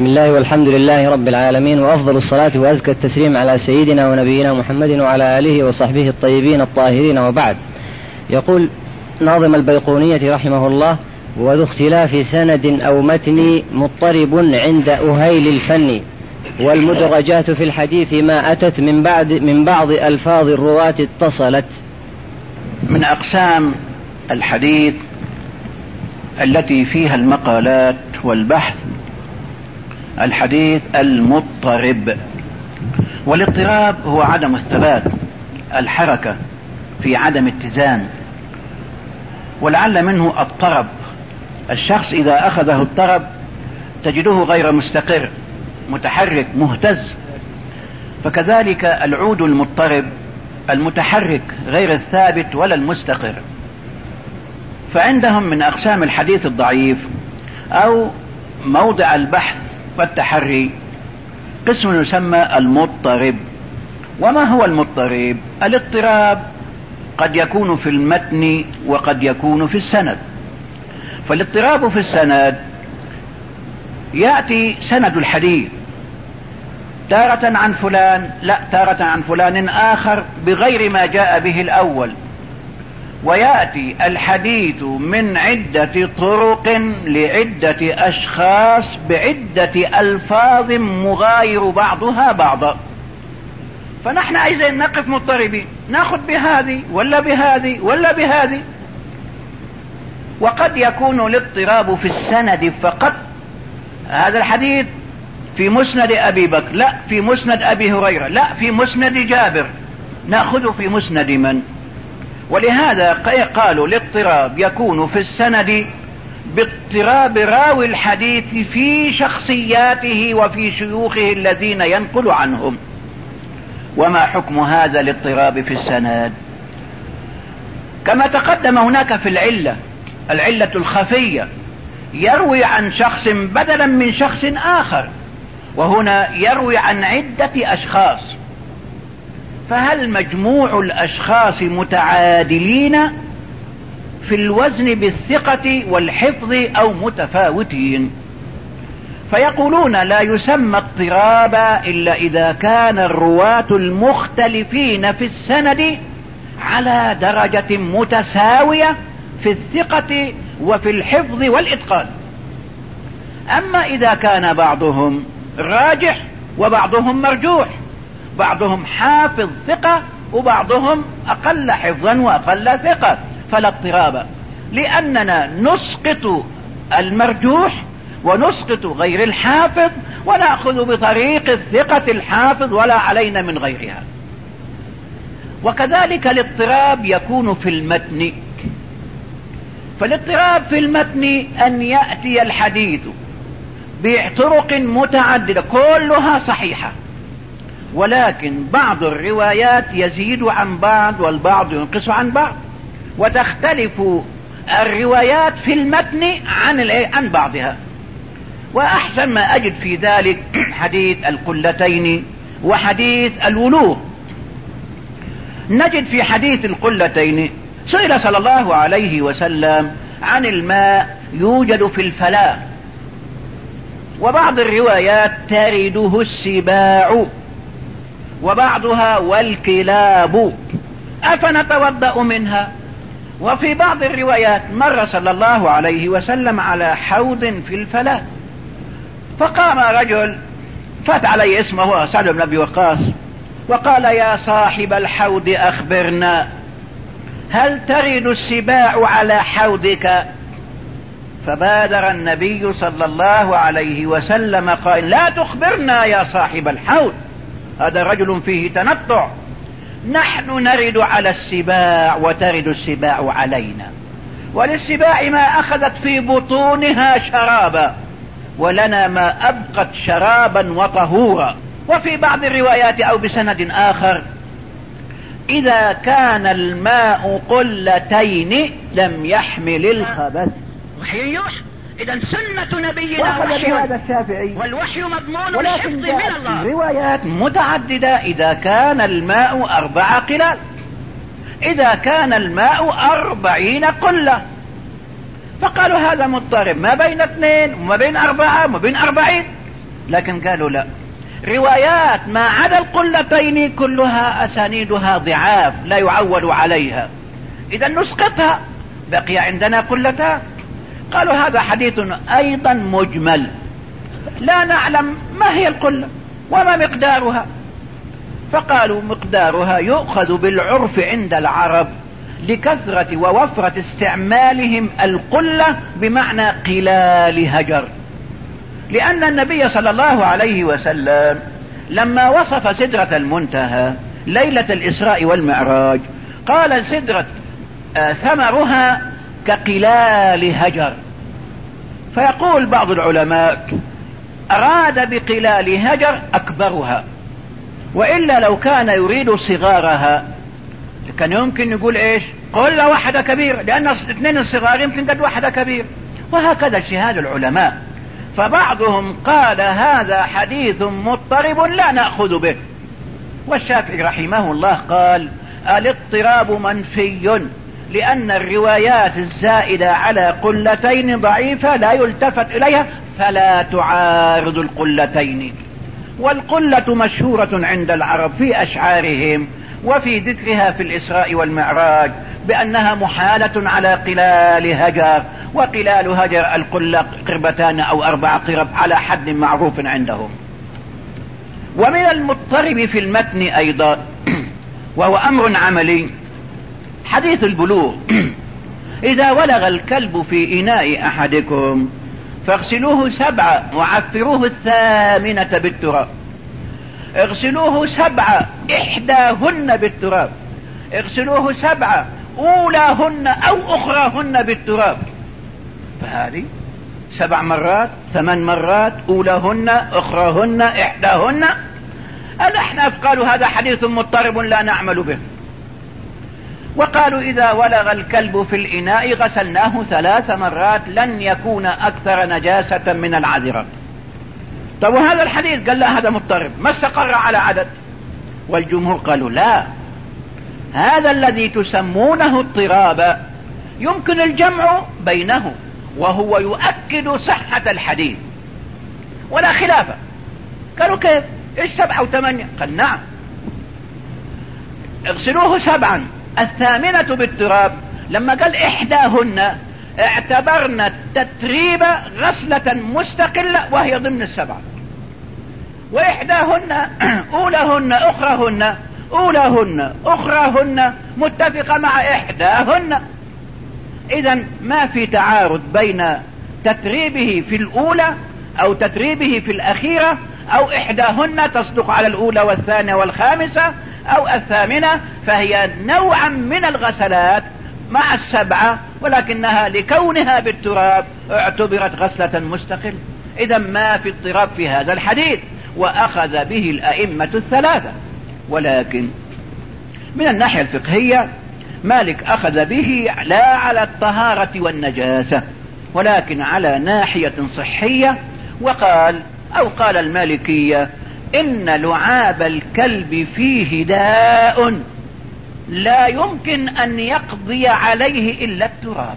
بسم الله والحمد لله رب العالمين، وأفضل الصلاة وأزكى التسليم على سيدنا ونبينا محمد وعلى آله وصحبه الطيبين الطاهرين، وبعد. يقول ناظم البيقونية رحمه الله: وذو اختلاف سند أو متن مضطرب عند أهيل الفن، والمدرجات في الحديث ما أتت من بعض ألفاظ الرواة اتصلت. من أقسام الحديث التي فيها المقالات والبحث الحديث المضطرب. والاضطراب هو عدم الثبات، الحركة في عدم اتزان، ولعل منه الطرب. الشخص إذا أخذه الطرب تجده غير مستقر، متحرك مهتز. فكذلك العود المضطرب المتحرك غير الثابت ولا المستقر. فعندهم من أقسام الحديث الضعيف أو موضع البحث والتحري قسم يسمى المضطرب. وما هو المضطرب؟ الاضطراب قد يكون في المتن وقد يكون في السند. فالاضطراب في السند يأتي سند الحديث تارة عن فلان، لا تارة عن فلان آخر بغير ما جاء به الأول، ويأتي الحديث من عدة طرق لعدة أشخاص بعدة ألفاظ مغاير بعضها بعضا. فنحن عايزين نقف مضطربين، ناخذ بهذه ولا بهذه ولا بهذه. وقد يكون الاضطراب في السند فقط، هذا الحديث في مسند أبي بكر، لا في مسند أبي هريرة، لا في مسند جابر، نأخذ في مسند من؟ ولهذا قالوا الاضطراب يكون في السند باضطراب راوي الحديث في شخصياته وفي شيوخه الذين ينقل عنهم. وما حكم هذا الاضطراب في السند؟ كما تقدم هناك في العلة الخفية، يروي عن شخص بدلا من شخص آخر، وهنا يروي عن عدة أشخاص. فهل مجموع الأشخاص متعادلين في الوزن بالثقة والحفظ أو متفاوتين؟ فيقولون لا يسمى اضطراب إلا إذا كان الرواة المختلفين في السند على درجة متساوية في الثقة وفي الحفظ والإتقان. أما إذا كان بعضهم راجح وبعضهم مرجوح، بعضهم حافظ ثقة وبعضهم أقل حفظا وأقل ثقة، فلا اضطراب، لأننا نسقط المرجوح ونسقط غير الحافظ ونأخذ بطريق الثقة الحافظ ولا علينا من غيرها. وكذلك الاضطراب يكون في المتن. فالاضطراب في المتن أن يأتي الحديث بطرق متعددة كلها صحيحة، ولكن بعض الروايات يزيد عن بعض والبعض ينقص عن بعض، وتختلف الروايات في المتن عن بعضها. وأحسن ما أجد في ذلك حديث القلتين وحديث الولوغ. نجد في حديث القلتين سئل صلى الله عليه وسلم عن الماء يوجد في الفلاة، وبعض الروايات ترده السباع وبعضها والكلاب، أفنتوضأ منها؟ وفي بعض الروايات مر صلى الله عليه وسلم على حوض في الفلاة، فقام رجل فات عليه اسمه سعد بن أبي وقاص وقال: يا صاحب الحوض أخبرنا، هل ترد السباع على حوضك؟ فبادر النبي صلى الله عليه وسلم قائل: لا تخبرنا يا صاحب الحوض، هذا رجل فيه تنطع، نحن نرد على السباع وترد السباع علينا، وللسباع ما أخذت في بطونها شرابا، ولنا ما أبقت شرابا وطهورا. وفي بعض الروايات أو بسند آخر: إذا كان الماء قلتين لم يحمل الخبث. وحي يوحى، إذا سنة نبينا وحي، هذا الشافعي، والوحي مضمون الحفظ من الله. روايات متعددة: إذا كان الماء 4 قلال، إذا كان الماء 40 قلة. فقالوا هذا مضطرب، ما بين 2 وما بين 4 وما بين 40. لكن قالوا لا، روايات ما عدا القلتين كلها أسانيدها ضعاف لا يعول عليها، إذا نسقطها، بقي عندنا قلتان. قالوا هذا حديث أيضا مجمل، لا نعلم ما هي القلة وما مقدارها. فقالوا مقدارها يؤخذ بالعرف عند العرب لكثرة ووفرة استعمالهم القلة بمعنى قلال هجر، لأن النبي صلى الله عليه وسلم لما وصف سدرة المنتهى ليلة الإسراء والمعراج قال سدرة ثمرها كقلال هجر. فيقول بعض العلماء أراد بقلال هجر أكبرها، وإلا لو كان يريد صغارها كان يمكن يقول إيش قلة واحدة كبير، لأن اثنين الصغار يمكن قد واحدة كبير، وهكذا اجتهاد العلماء. فبعضهم قال هذا حديث مضطرب لا نأخذ به، والشافعي رحمه الله قال الاضطراب منفي، لأن الروايات الزائدة على قلتين ضعيفة لا يلتفت إليها فلا تعارض القلتين. والقلة مشهورة عند العرب في أشعارهم وفي ذكرها في الإسراء والمعراج بأنها محالة على قلال هجر، وقلال هجر القلة قربتان أو 4 قرب على حد معروف عندهم. ومن المضطرب في المتن أيضا وهو أمر عملي حديث البلوغ إذا ولغ الكلب في إناء أحدكم فاغسلوه 7 وعفروه 8 بالتراب. اغسلوه 7 إحداهن بالتراب، اغسلوه 7 أولاهن أو أخراهن بالتراب. فهذه 7 مرات 8 مرات أولاهن أخراهن إحداهن. الأحناف قالوا هذا حديث مضطرب لا نعمل به، وقالوا إذا ولغ الكلب في الإناء غسلناه 3 مرات لن يكون أكثر نجاسة من العذرة. طب وهذا الحديث قال لا هذا مضطرب ما استقر على عدد، والجمهور قالوا لا، هذا الذي تسمونه اضطرابا يمكن الجمع بينه وهو يؤكد صحة الحديث ولا خلاف. قالوا كيف ايش 7 و8؟ قال نعم، اغسلوه 7 8 بالتراب. لما قال إحداهن اعتبرنا التتريب غسلة مستقلة وهي ضمن 7، وإحداهن أولاهن أخراهن أولاهن أخراهن متفقة مع إحداهن. إذن ما في تعارض بين تتريبه في الأولى أو تتريبه في الأخيرة، أو إحداهن تصدق على الأولى والثانية والخامسة أو 8، فهي نوعا من الغسلات مع 7، ولكنها لكونها بالتراب اعتبرت غسلة مستقلة. إذا ما في اضطراب في هذا الحديث، وأخذ به الأئمة 3. ولكن من الناحية الفقهية مالك أخذ به لا على الطهارة والنجاسة ولكن على ناحية صحية، وقال أو قال المالكية إن لعاب الكلب فيه داء لا يمكن أن يقضي عليه إلا التراب،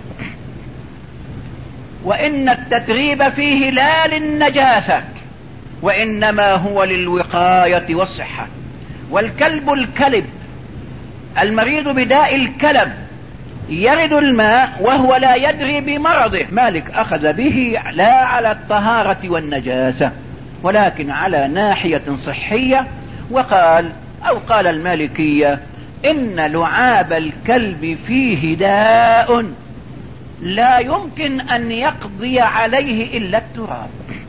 وإن التتريب فيه لا للنجاسة وإنما هو للوقاية والصحة. والكلب الكلب المريض بداء الكلب يرد الماء وهو لا يدري بمرضه. مالك أخذ به لا على الطهارة والنجاسة ولكن على ناحية صحية، وقال أو قال المالكية إن لعاب الكلب فيه داء لا يمكن أن يقضي عليه إلا التراب،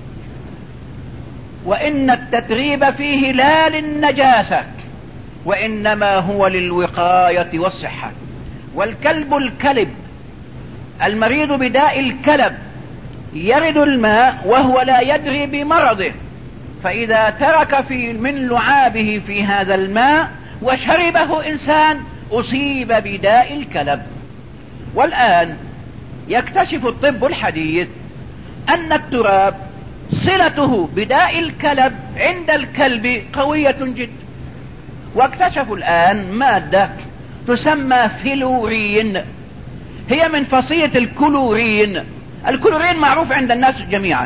وإن التتريب فيه لا للنجاسة وإنما هو للوقاية والصحة. والكلب الكلب المريض بداء الكلب يرد الماء وهو لا يدري بمرضه، فإذا ترك من لعابه في هذا الماء وشربه إنسان أصيب بداء الكلب. والآن يكتشف الطب الحديث أن التراب صلته بداء الكلب عند الكلب قوية جدا، واكتشفوا الآن مادة تسمى فلورين، هي من فصيلة الكلورين. الكلورين معروف عند الناس جميعا،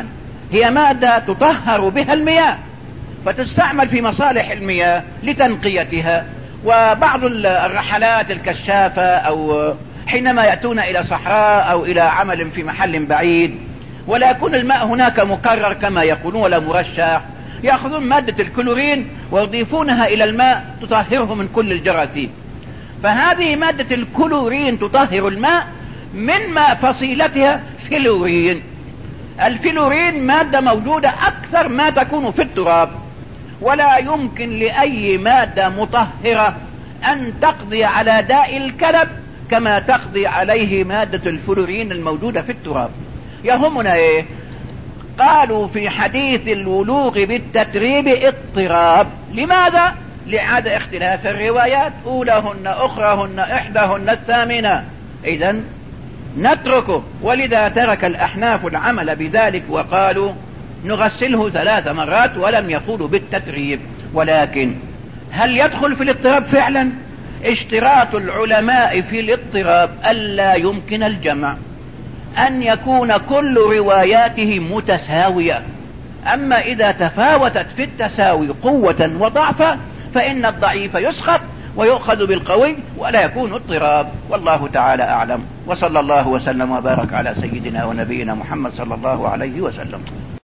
هي مادة تطهر بها المياه، فتستعمل في مصالح المياه لتنقيتها. وبعض الرحلات الكشافة أو حينما يأتون إلى صحراء أو إلى عمل في محل بعيد ولا يكون الماء هناك مكرر كما يقولون ولا مرشح، يأخذون مادة الكلورين ويضيفونها إلى الماء تطهره من كل الجراثيم. فهذه مادة الكلورين تطهر الماء من ما فصيلتها فلورين. الفلورين مادة موجودة أكثر ما تكون في التراب، ولا يمكن لأي مادة مطهرة أن تقضي على داء الكلب كما تقضي عليه مادة الفلورين الموجودة في التراب. يهمنا إيه؟ قالوا في حديث الولوغ بالتتريب اضطراب. لماذا؟ لعدم اختلاف الروايات، أولاهن أخراهن إحداهن الثامنة، إذن نتركه. ولذا ترك الأحناف العمل بذلك وقالوا نغسله 3 مرات، ولم يقولوا بالتتريب. ولكن هل يدخل في الاضطراب فعلا؟ اشتراط العلماء في الاضطراب ألا يمكن الجمع، أن يكون كل رواياته متساوية. أما إذا تفاوتت في التساوي قوة وضعفا فإن الضعيف يسقط ويؤخذ بالقوي ولا يكون اضطراب. والله تعالى أعلم، وصلى الله وسلم وبارك على سيدنا ونبينا محمد صلى الله عليه وسلم.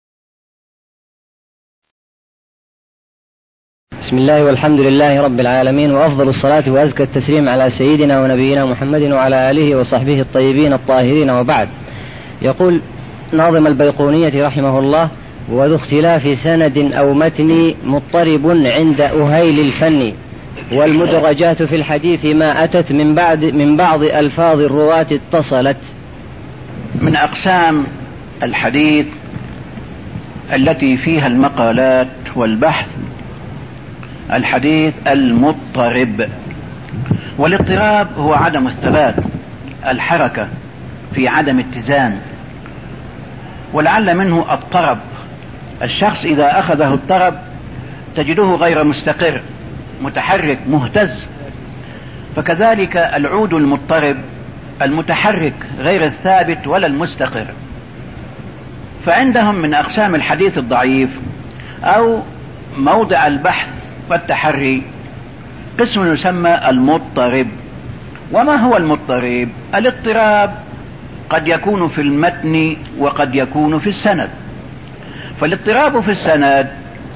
بسم الله والحمد لله رب العالمين، وأفضل الصلاة وأزكى التسليم على سيدنا ونبينا محمد وعلى آله وصحبه الطيبين الطاهرين، وبعد. يقول ناظم البيقونية رحمه الله: وذو اختلاف سند أو متن مضطرب عند أهيل الفن، والمدرجات في الحديث ما أتت من بعض ألفاظ الرواة اتصلت. من أقسام الحديث التي فيها المقالات والبحث الحديث المضطرب. والاضطراب هو عدم الثبات، الحركة في عدم اتزان، ولعل منه الطرب. الشخص إذا أخذه الطرب تجده غير مستقر، متحرك مهتز. فكذلك العود المضطرب المتحرك غير الثابت ولا المستقر. فعندهم من أقسام الحديث الضعيف أو موضع البحث والتحري قسم يسمى المضطرب. وما هو المضطرب؟ الاضطراب قد يكون في المتن وقد يكون في السند. فالاضطراب في السند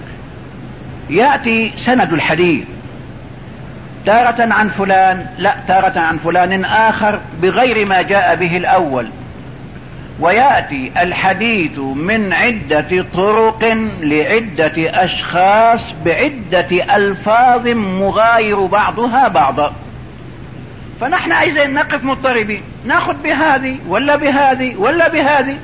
يأتي سند الحديث تارة عن فلان، لا تارة عن فلان آخر بغير ما جاء به الأول، ويأتي الحديث من عدة طرق لعدة أشخاص بعدة ألفاظ مغاير بعضها بعضا. فنحن عايزين نقف مضطربين، ناخذ بهذه ولا بهذه ولا بهذه.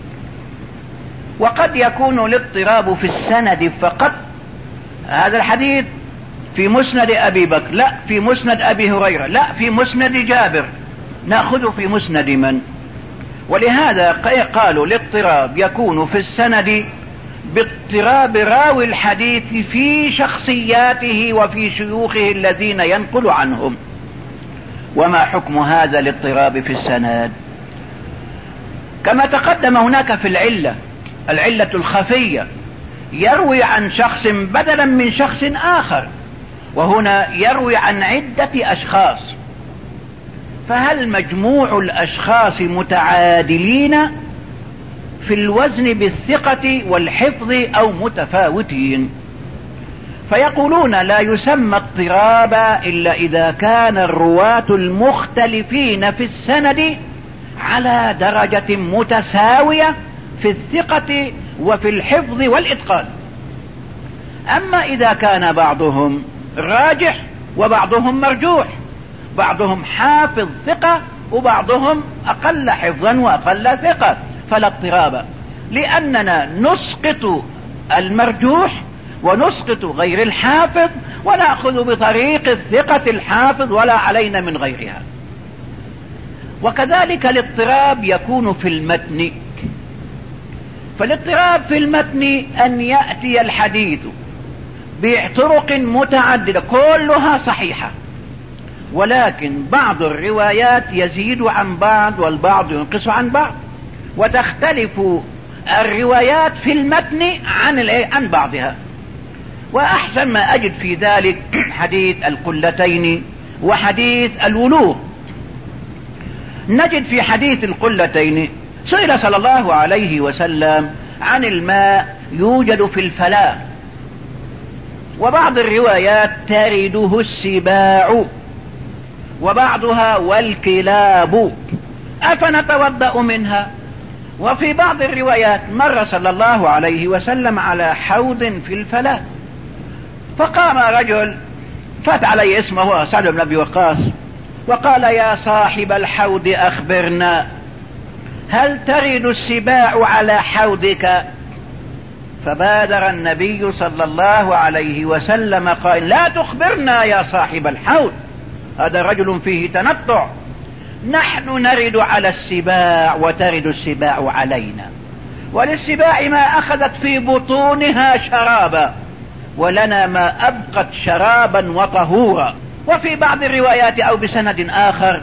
وقد يكون الاضطراب في السند فقط. هذا الحديث في مسند أبي بكر، لا في مسند أبي هريرة، لا في مسند جابر، نأخذ في مسند من؟ ولهذا قالوا الاضطراب يكون في السند باضطراب راوي الحديث في شخصياته وفي شيوخه الذين ينقل عنهم. وما حكم هذا الاضطراب في السند؟ كما تقدم هناك في العلة الخفية، يروي عن شخص بدلا من شخص آخر، وهنا يروي عن عدة أشخاص. فهل مجموع الأشخاص متعادلين في الوزن بالثقة والحفظ أو متفاوتين؟ فيقولون لا يسمى اضطرابا إلا إذا كان الرواة المختلفين في السند على درجة متساوية في الثقة وفي الحفظ والإتقان. أما إذا كان بعضهم راجح وبعضهم مرجوح، بعضهم حافظ ثقة وبعضهم أقل حفظا وأقل ثقة، فلا اضطراب، لأننا نسقط المرجوح ونسقط غير الحافظ ونأخذ بطريق الثقة الحافظ ولا علينا من غيرها. وكذلك الاضطراب يكون في المتن. فالاضطراب في المتن أن يأتي الحديث بطرق متعددة كلها صحيحة، ولكن بعض الروايات يزيد عن بعض والبعض ينقص عن بعض، وتختلف الروايات في المتن عن بعضها. وأحسن ما أجد في ذلك حديث القلتين وحديث الولوغ. نجد في حديث القلتين سئل صلى الله عليه وسلم عن الماء يوجد في الفلاة، وبعض الروايات ترده السباع وبعضها والكلاب أفنتوضأ منها. وفي بعض الروايات مر صلى الله عليه وسلم على حوض في الفلاة، فقام رجل فات عليه اسمه سعد بن أبي وقاص وقال: يا صاحب الحوض أخبرنا، هل ترد السباع على حوضك؟ فبادر النبي صلى الله عليه وسلم قال: لا تخبرنا يا صاحب الحوض، هذا رجل فيه تنطع، نحن نرد على السباع وترد السباع علينا، وللسباع ما أخذت في بطونها شرابا، ولنا ما أبقت شرابا وطهورا. وفي بعض الروايات أو بسند آخر: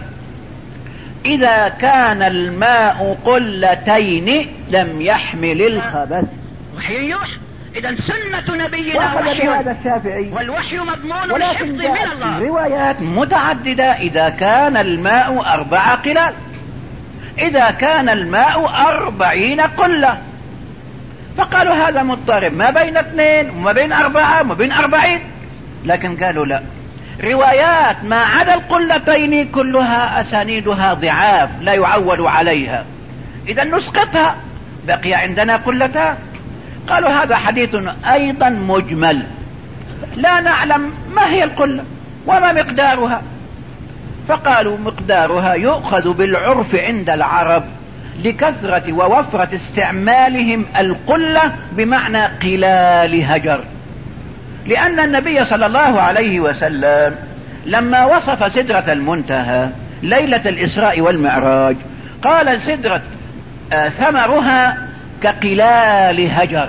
إذا كان الماء قلتين لم يحمل الخبث. وحي يوحى. إذا سنة نبينا وحي، هذا الشافعي، والوحي مضمون الحفظ من الله. روايات متعددة إذا كان الماء 4 قلال، إذا كان الماء 40 قلة، فقالوا هذا مضطرب ما بين 2 وما بين 4 وما بين 40. لكن قالوا لا، روايات ما عدا القلتين كلها أسانيدها ضعاف لا يعول عليها، إذا نسقطها، بقي عندنا قلتان. قالوا هذا حديث أيضا مجمل، لا نعلم ما هي القلة وما مقدارها. فقالوا مقدارها يؤخذ بالعرف عند العرب لكثرة ووفرة استعمالهم القلة بمعنى قلال هجر، لأن النبي صلى الله عليه وسلم لما وصف سدرة المنتهى ليلة الإسراء والمعراج قال: السدرة ثمرها كقلال هجر.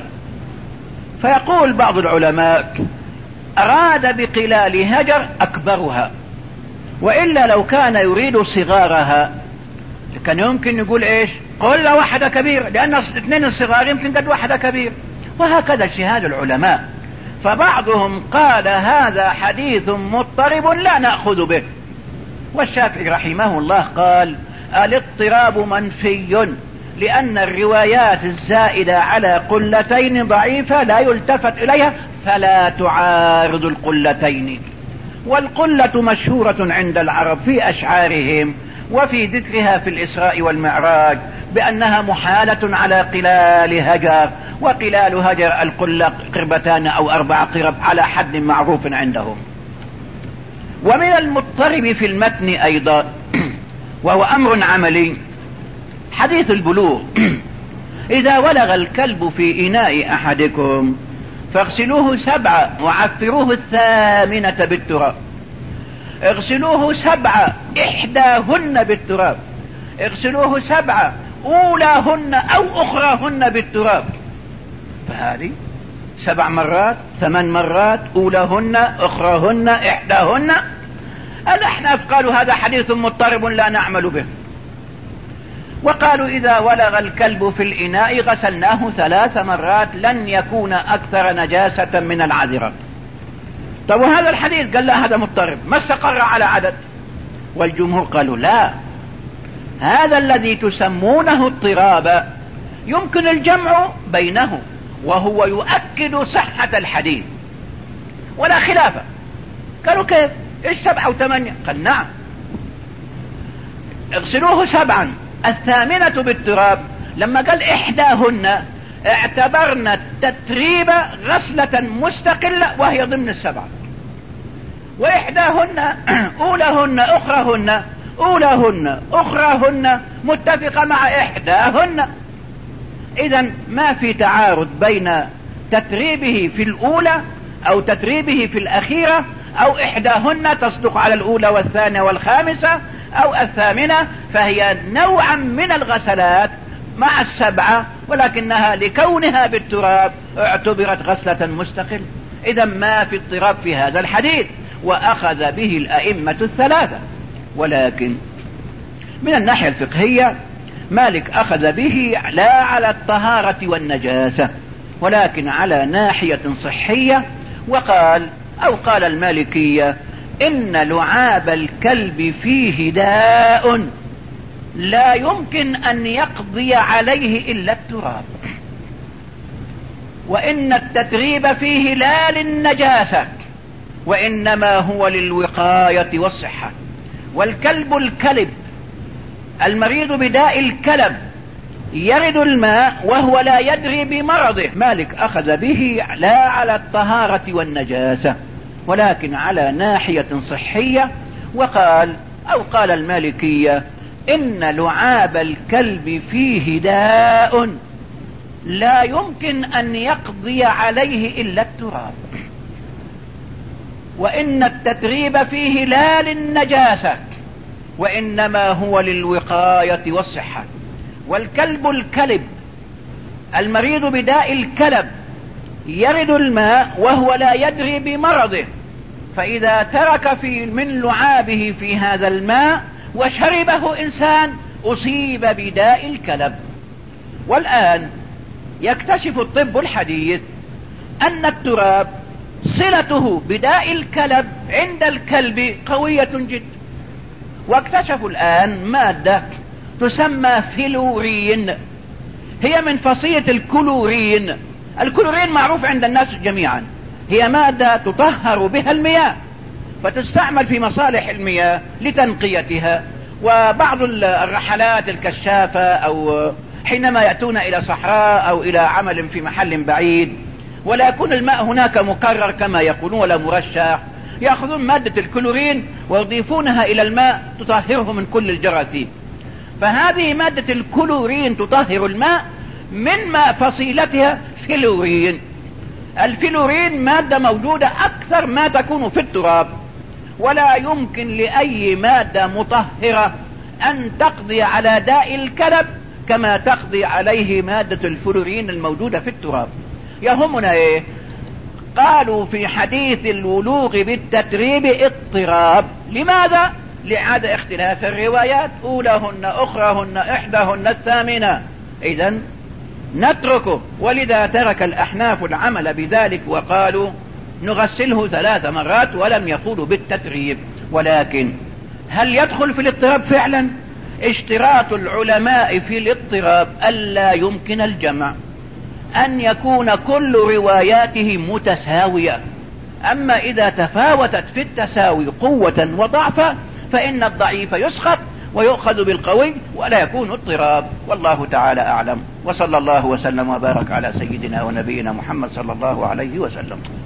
فيقول بعض العلماء: أراد بقلال هجر أكبرها، وإلا لو كان يريد صغارها كان يمكن يقول إيش؟ قلة واحدة كبير، لأن 2 الصغار يمكن قد واحدة كبير. وهكذا اجتهاد العلماء. فبعضهم قال هذا حديث مضطرب لا نأخذ به، والشافعي رحمه الله قال: الاضطراب منفي، لأن الروايات الزائدة على قلتين ضعيفة لا يلتفت إليها فلا تعارض القلتين. والقلة مشهورة عند العرب في أشعارهم وفي ذكرها في الإسراء والمعراج بأنها محالة على قلال هجر، وقلال هجر القلة 2 أو 4 قرب على حد معروف عندهم. ومن المضطرب في المتن أيضا وهو أمر عملي حديث البلوغ: إذا ولغ الكلب في إناء أحدكم فاغسلوه 7 وعفروه 8 بالتراب. اغسلوه 7 إحداهن بالتراب، اغسلوه 7 أولاهن أو أخراهن بالتراب. فهذه 7 مرات 8 مرات، أولاهن أخراهن إحداهن. الأحناف قالوا هذا حديث مضطرب لا نعمل به، وقالوا إذا ولغ الكلب في الإناء غسلناه 3 مرات لن يكون أكثر نجاسة من العذرة. طب وهذا الحديث قال لا هذا مضطرب ما استقر على عدد. والجمهور قالوا لا، هذا الذي تسمونه اضطرابا يمكن الجمع بينه، وهو يؤكد صحة الحديث ولا خلاف. قالوا كيف؟ ايش 7 و8؟ قال نعم، اغسلوه 7 8 بالتراب. لما قال إحداهن اعتبرنا التتريب غسلة مستقلة وهي ضمن 7، وإحداهن أولاهن أخراهن، أولاهن أخراهن متفقة مع إحداهن. إذن ما في تعارض بين تتريبه في الأولى أو تتريبه في الأخيرة، أو إحداهن تصدق على الأولى والثانية والخامسة أو 8، فهي نوعا من الغسلات مع 7، ولكنها لكونها بالتراب اعتبرت غسلة مستقلة. إذا ما في اضطراب في هذا الحديث، وأخذ به الأئمة 3. ولكن من الناحية الفقهية مالك أخذ به لا على الطهارة والنجاسة ولكن على ناحية صحية، وقال أو قال المالكية إن لعاب الكلب فيه داء لا يمكن أن يقضي عليه إلا التراب، وإن التتريب فيه لا للنجاسة وإنما هو للوقاية والصحة. والكلب الكلب المريض بداء الكلب يرد الماء وهو لا يدري بمرضه، مالك أخذ به لا على الطهارة والنجاسة ولكن على ناحية صحية، وقال أو قال المالكية إن لعاب الكلب فيه داء لا يمكن أن يقضي عليه إلا التراب، وإن التتريب فيه لا للنجاسة وإنما هو للوقاية والصحة. والكلب الكلب المريض بداء الكلب يرد الماء وهو لا يدري بمرضه، فإذا ترك من لعابه في هذا الماء وشربه إنسان أصيب بداء الكلب. والآن يكتشف الطب الحديث أن التراب صلته بداء الكلب عند الكلب قوية جدا، واكتشفوا الآن مادة تسمى فلورين، هي من فصيلة الكلورين. الكلورين معروف عند الناس جميعا، هي مادة تطهر بها المياه فتستعمل في مصالح المياه لتنقيتها. وبعض الرحلات الكشافة أو حينما يأتون إلى صحراء أو إلى عمل في محل بعيد ولا يكون الماء هناك مكرر كما يقولون ولا مرشح، يأخذون مادة الكلورين ويضيفونها إلى الماء تطهره من كل الجراثيم. فهذه مادة الكلورين تطهر الماء من ما فصيلتها فلورين. الفلورين مادة موجودة أكثر ما تكون في التراب، ولا يمكن لأي مادة مطهرة أن تقضي على داء الكلب كما تقضي عليه مادة الفلورين الموجودة في التراب. يهمنا إيه؟ قالوا في حديث الولوغ بالتتريب اضطراب. لماذا؟ لعدم اختلاف الروايات، أولاهن أخراهن إحداهن الثامنة، إذن نتركه. ولذا ترك الأحناف العمل بذلك وقالوا نغسله 3 مرات ولم يقولوا بالتتريب. ولكن هل يدخل في الاضطراب فعلا؟ اشتراط العلماء في الاضطراب ألا يمكن الجمع، أن يكون كل رواياته متساوية. أما إذا تفاوتت في التساوي قوة وضعفا فإن الضعيف يسقط ويؤخذ بالقوي ولا يكون اضطراب. والله تعالى أعلم، وصلى الله وسلم وبارك على سيدنا ونبينا محمد صلى الله عليه وسلم.